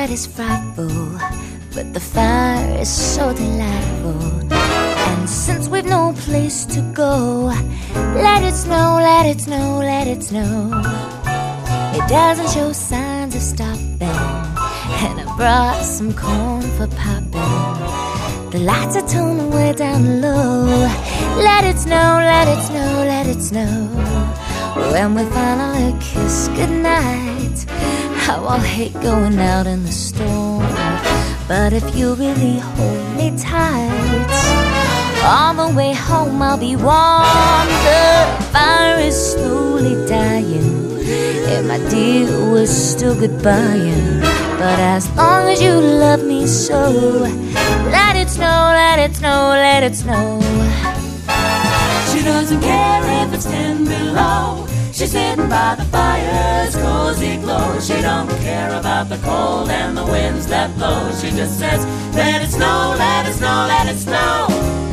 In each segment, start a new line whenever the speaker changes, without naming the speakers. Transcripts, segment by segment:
outside is frightful, but the fire is so delightful. And since we've no place to go, let it snow, let it snow, let it snow. It doesn't show signs of stopping, and I brought some corn for popping. The lights are toned way down low. Let it snow, let it snow, let it snow. When we finally kiss goodnight, how I'll hate going out in the storm. But if you really hold me tight, all the way home I'll be warm. The fire is slowly dying, and my dear, we're still goodbying. But as long as you love me so, let it snow, let it snow, let it snow.
She doesn't care if it's 10 below. She's sitting by the fire's cozy glow. She don't care about the cold and the winds that blow. She just says, let it snow, let it snow, let it snow.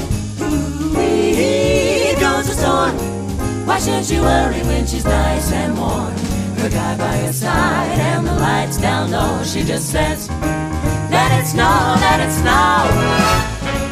Here goes the storm. Why should she worry when she's nice and warm? Her guy by her side and the lights down low. She just says, let it snow, let it snow.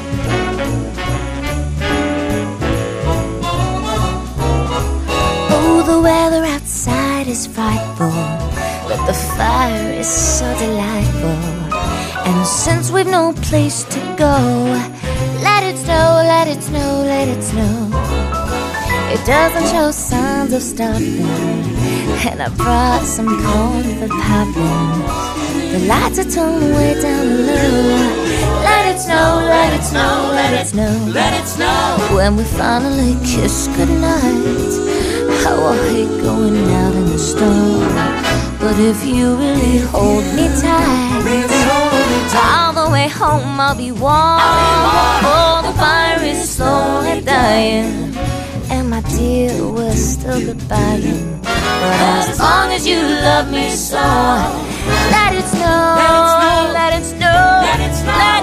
The weather outside is frightful, but the fire is so delightful. And since we've no place to go, let it snow, let it snow, let it snow. It doesn't show signs of stopping, and I brought some corn for popping. The lights are toned way down low. Let it snow, let it snow, let it snow,
let it snow.
When we finally kiss goodnight, how I hate going out in the storm. But if you really hold me tight, all the way home I'll be warm. Oh, the fire is slowly dying, and my dear, we're still goodbying. But as long as you love me so, let it snow, let it snow, let it snow, let it snow.